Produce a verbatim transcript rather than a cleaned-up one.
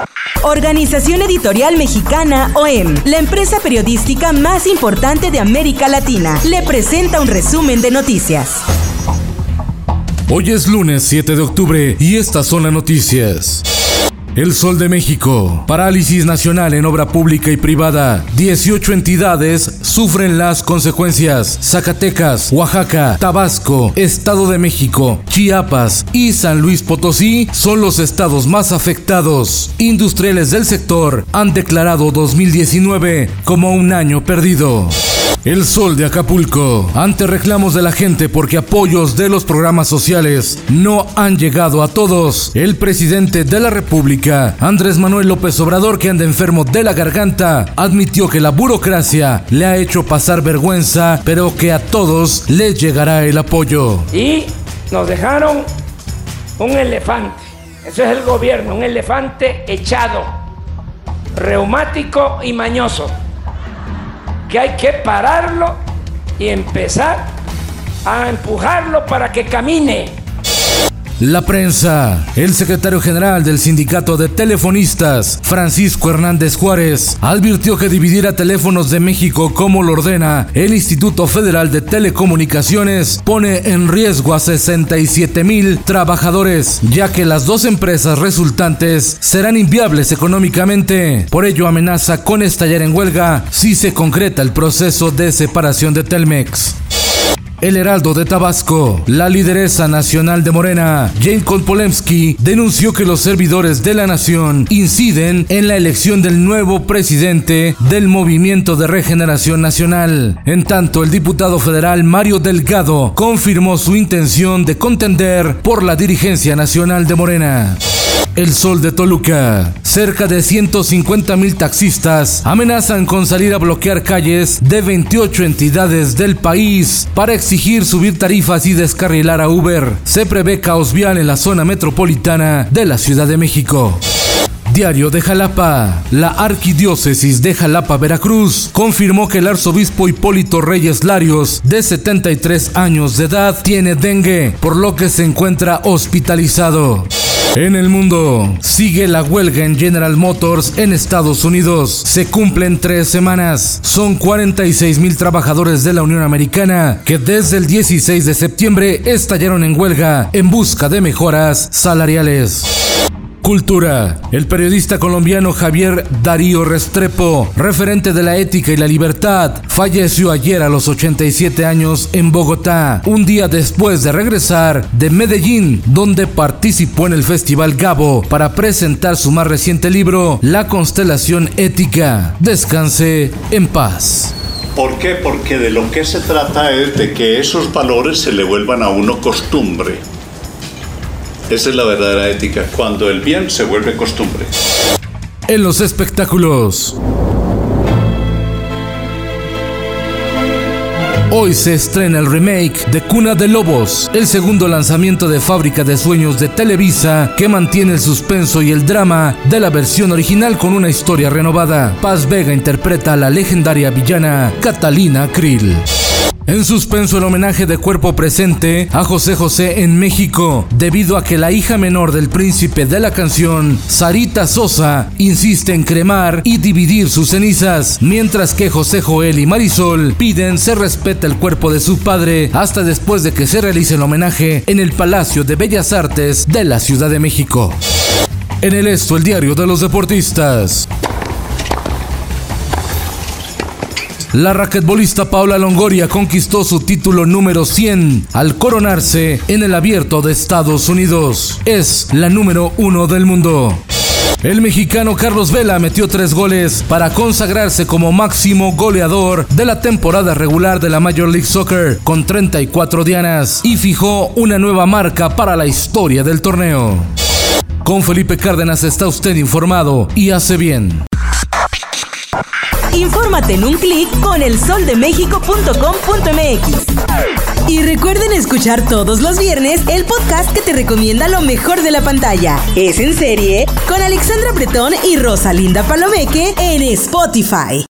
Organización Editorial Mexicana O E M, la empresa periodística más importante de América Latina, le presenta un resumen de noticias. Hoy es lunes siete de octubre y estas son las noticias. El Sol de México. Parálisis nacional en obra pública y privada. dieciocho entidades sufren las consecuencias. Zacatecas, Oaxaca, Tabasco, Estado de México, Chiapas y San Luis Potosí son los estados más afectados. Industriales del sector han declarado dos mil diecinueve como un año perdido. El Sol de Acapulco. Ante reclamos de la gente porque apoyos de los programas sociales no han llegado a todos, el presidente de la República, Andrés Manuel López Obrador, que anda enfermo de la garganta, admitió que la burocracia le ha hecho pasar vergüenza, pero que a todos les llegará el apoyo. Y nos dejaron un elefante. Eso es el gobierno, un elefante echado, reumático y mañoso, que hay que pararlo y empezar a empujarlo para que camine. La prensa. El secretario general del Sindicato de Telefonistas, Francisco Hernández Juárez, advirtió que dividir a Teléfonos de México como lo ordena el Instituto Federal de Telecomunicaciones pone en riesgo a sesenta y siete mil trabajadores, ya que las dos empresas resultantes serán inviables económicamente. Por ello amenaza con estallar en huelga si se concreta el proceso de separación de Telmex. El Heraldo de Tabasco. La lideresa nacional de Morena, Jane Kolpolemsky, denunció que los servidores de la nación inciden en la elección del nuevo presidente del Movimiento de Regeneración Nacional. En tanto, el diputado federal Mario Delgado confirmó su intención de contender por la dirigencia nacional de Morena. El Sol de Toluca. Cerca de ciento cincuenta mil taxistas amenazan con salir a bloquear calles de veintiocho entidades del país para exigir subir tarifas y descarrilar a Uber. Se prevé caos vial en la zona metropolitana de la Ciudad de México. Diario de Jalapa. La Arquidiócesis de Jalapa, Veracruz, confirmó que el arzobispo Hipólito Reyes Larios, de setenta y tres años de edad, tiene dengue, por lo que se encuentra hospitalizado. En el mundo, sigue la huelga en General Motors en Estados Unidos. Se cumplen tres semanas. Son cuarenta y seis mil trabajadores de la Unión Americana que desde el dieciséis de septiembre estallaron en huelga en busca de mejoras salariales. Cultura. El periodista colombiano Javier Darío Restrepo, referente de la ética y la libertad, falleció ayer a los ochenta y siete años en Bogotá, un día después de regresar de Medellín, donde participó en el Festival Gabo para presentar su más reciente libro, La Constelación Ética. Descanse en paz. ¿Por qué? Porque de lo que se trata es de que esos valores se le vuelvan a uno costumbre. Esa es la verdadera ética, cuando el bien se vuelve costumbre. En los espectáculos. Hoy se estrena el remake de Cuna de Lobos, el segundo lanzamiento de Fábrica de Sueños de Televisa, que mantiene el suspenso y el drama de la versión original con una historia renovada. Paz Vega interpreta a la legendaria villana Catalina Krill. En suspenso el homenaje de cuerpo presente a José José en México, debido a que la hija menor del príncipe de la canción, Sarita Sosa, insiste en cremar y dividir sus cenizas, mientras que José Joel y Marisol piden se respete el cuerpo de su padre hasta después de que se realice el homenaje en el Palacio de Bellas Artes de la Ciudad de México. En el Esto, el diario de los deportistas. La raquetbolista Paula Longoria conquistó su título número cien al coronarse en el Abierto de Estados Unidos. Es la número uno del mundo. El mexicano Carlos Vela metió tres goles para consagrarse como máximo goleador de la temporada regular de la Major League Soccer con treinta y cuatro dianas y fijó una nueva marca para la historia del torneo. Con Felipe Cárdenas está usted informado y hace bien. Infórmate en un clic con el sol de méxico punto com punto m x. Y recuerden escuchar todos los viernes el podcast que te recomienda lo mejor de la pantalla. Es en serie con Alexandra Bretón y Rosalinda Palomeque en Spotify.